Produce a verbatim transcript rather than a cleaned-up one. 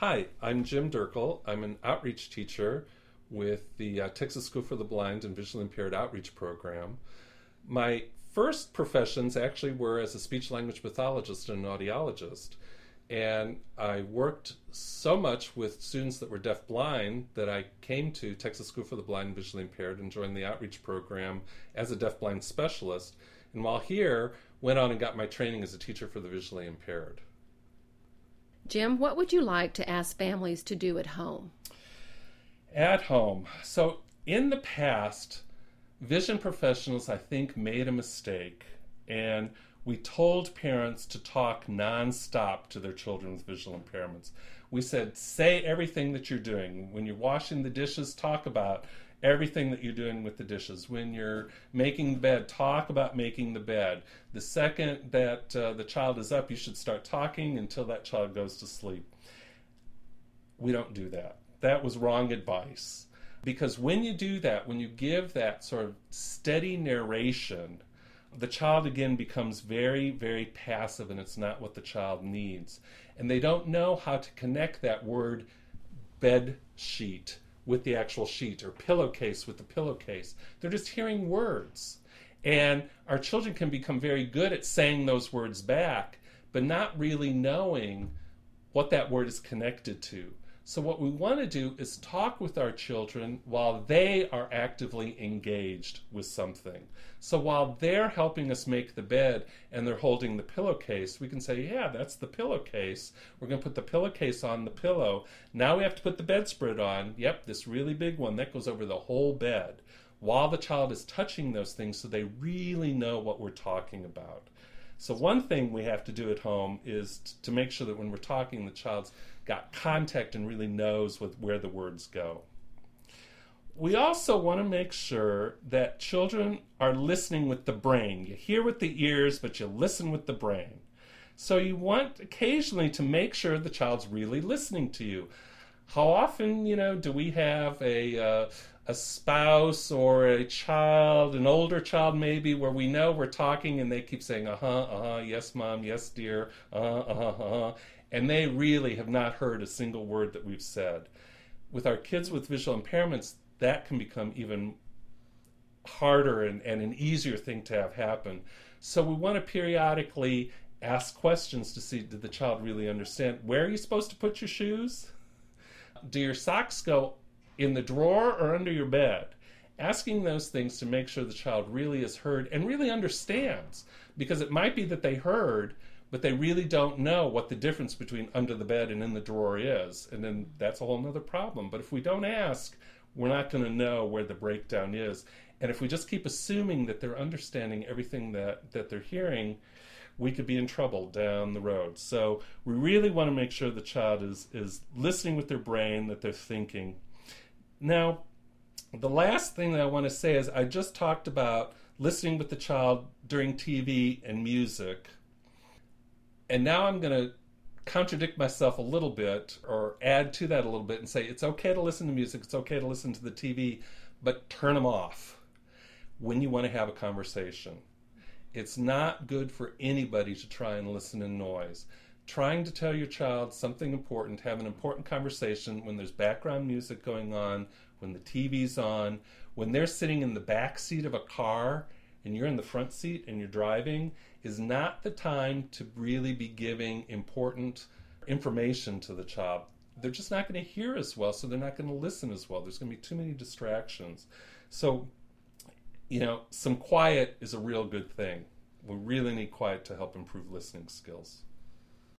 Hi, I'm Jim Durkle. I'm an outreach teacher with the uh, Texas School for the Blind and Visually Impaired Outreach Program. My first professions actually were as a speech language pathologist and an audiologist. And I worked so much with students that were deaf-blind that I came to Texas School for the Blind and Visually Impaired and joined the outreach program as a deaf-blind specialist. And while here, went on and got my training as a teacher for the visually impaired. Jim, what would you like to ask families to do at home? At home. So in the past, vision professionals, I think, made a mistake, and we told parents to talk nonstop to their children with visual impairments. We said, say everything that you're doing. When you're washing the dishes, talk about everything that you're doing with the dishes. When you're making the bed, talk about making the bed. The second that uh, the child is up, you should start talking until that child goes to sleep. We don't do that. That was wrong advice. Because when you do that, when you give that sort of steady narration, the child again becomes very, very passive, and it's not what the child needs. And they don't know how to connect that word bed sheet with the actual sheet, or pillowcase with the pillowcase. They're just hearing words. And our children can become very good at saying those words back, but not really knowing what that word is connected to. So what we want to do is talk with our children while they are actively engaged with something. So while they're helping us make the bed and they're holding the pillowcase, we can say, yeah, that's the pillowcase. We're going to put the pillowcase on the pillow. Now we have to put the bedspread on. Yep, this really big one that goes over the whole bed, while the child is touching those things so they really know what we're talking about. So one thing we have to do at home is t- to make sure that when we're talking, the child's got contact and really knows with where the words go. We also want to make sure that children are listening with the brain. You hear with the ears, but you listen with the brain. So you want occasionally to make sure the child's really listening to you. How often, you know, do we have a uh, a spouse or a child, an older child maybe, where we know we're talking and they keep saying, uh-huh, uh-huh, yes, mom, yes, dear, uh-huh, uh-huh, uh-huh, and they really have not heard a single word that we've said. With our kids with visual impairments, that can become even harder and, and an easier thing to have happen. So we want to periodically ask questions to see, did the child really understand? Where are you supposed to put your shoes? Do your socks go in the drawer or under your bed? Asking those things to make sure the child really has heard and really understands, because it might be that they heard, but they really don't know what the difference between under the bed and in the drawer is, and then that's a whole nother problem. But if we don't ask, we're not going to know where the breakdown is. And if we just keep assuming that they're understanding everything that, that they're hearing, we could be in trouble down the road. So we really want to make sure the child is, is listening with their brain, that they're thinking. Now, the last thing that I want to say is I just talked about listening with the child during T V and music. And now I'm going to contradict myself a little bit, or add to that a little bit, and say it's okay to listen to music, it's okay to listen to the T V, but turn them off when you want to have a conversation. It's not good for anybody to try and listen in noise. Trying to tell your child something important, have an important conversation when there's background music going on, when the T V's on, when they're sitting in the back seat of a car and you're in the front seat and you're driving, is not the time to really be giving important information to the child. They're just not going to hear as well, so they're not going to listen as well. There's going to be too many distractions. So, you know, some quiet is a real good thing. We really need quiet to help improve listening skills.